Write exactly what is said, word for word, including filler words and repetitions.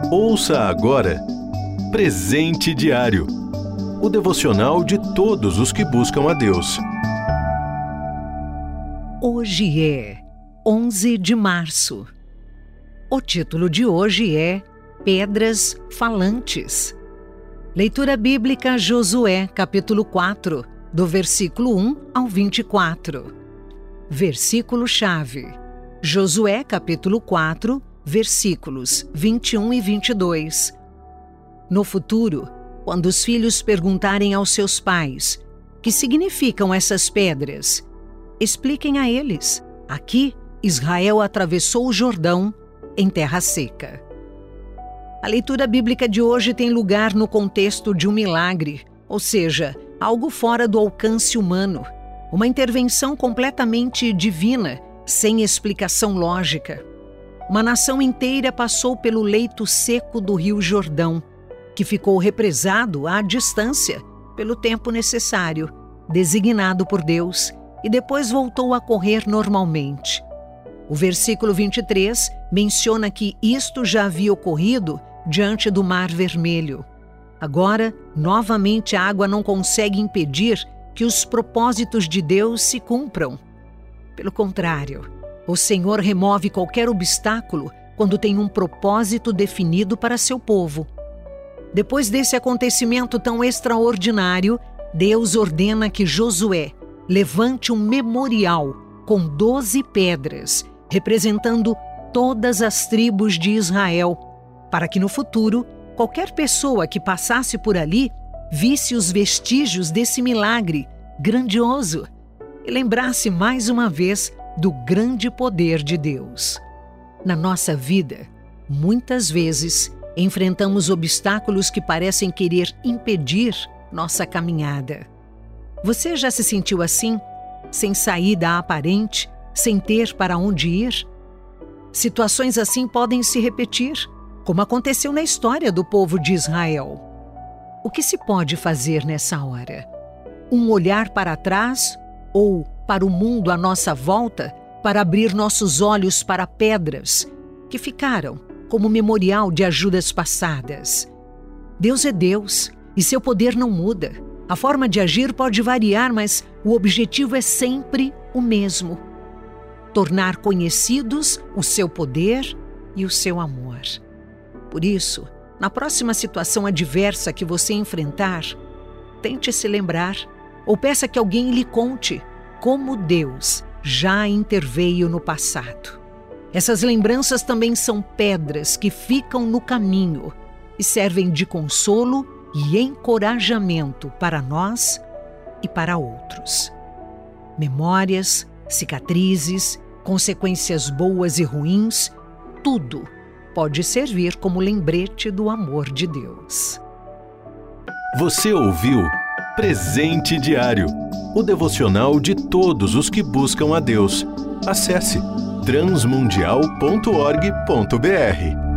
Ouça agora Presente Diário, o devocional de todos os que buscam a Deus. Hoje é onze de março. O título de hoje é Pedras Falantes. Leitura bíblica Josué, capítulo quatro, do versículo um ao vinte e quatro. Versículo-chave: Josué, capítulo quatro, versículos vinte e um e vinte e dois. No futuro, quando os filhos perguntarem aos seus pais que significam essas pedras, expliquem a eles: aqui Israel atravessou o Jordão em terra seca. A leitura bíblica de hoje tem lugar no contexto de um milagre, ou seja, algo fora do alcance humano, uma intervenção completamente divina, sem explicação lógica. Uma nação inteira passou pelo leito seco do Rio Jordão, que ficou represado à distância pelo tempo necessário, designado por Deus, e depois voltou a correr normalmente. O versículo vinte e três menciona que isto já havia ocorrido diante do Mar Vermelho. Agora, novamente a água não consegue impedir que os propósitos de Deus se cumpram. Pelo contrário, o Senhor remove qualquer obstáculo quando tem um propósito definido para seu povo. Depois desse acontecimento tão extraordinário, Deus ordena que Josué levante um memorial com doze pedras, representando todas as tribos de Israel, para que no futuro, qualquer pessoa que passasse por ali visse os vestígios desse milagre grandioso e lembrasse mais uma vez do grande poder de Deus. Na nossa vida, muitas vezes, enfrentamos obstáculos que parecem querer impedir nossa caminhada. Você já se sentiu assim, sem saída aparente, sem ter para onde ir? Situações assim podem se repetir, como aconteceu na história do povo de Israel. O que se pode fazer nessa hora? Um olhar para trás ou para o mundo à nossa volta para abrir nossos olhos para pedras que ficaram como memorial de ajudas passadas? Deus é Deus e seu poder não muda. A forma de agir pode variar, mas o objetivo é sempre o mesmo: tornar conhecidos o seu poder e o seu amor. Por isso, na próxima situação adversa que você enfrentar, tente se lembrar ou peça que alguém lhe conte como Deus já interveio no passado. Essas lembranças também são pedras que ficam no caminho e servem de consolo e encorajamento para nós e para outros. Memórias, cicatrizes, consequências boas e ruins, tudo pode servir como lembrete do amor de Deus. Você ouviu Presente Diário, o devocional de todos os que buscam a Deus. Acesse transmundial ponto org ponto br.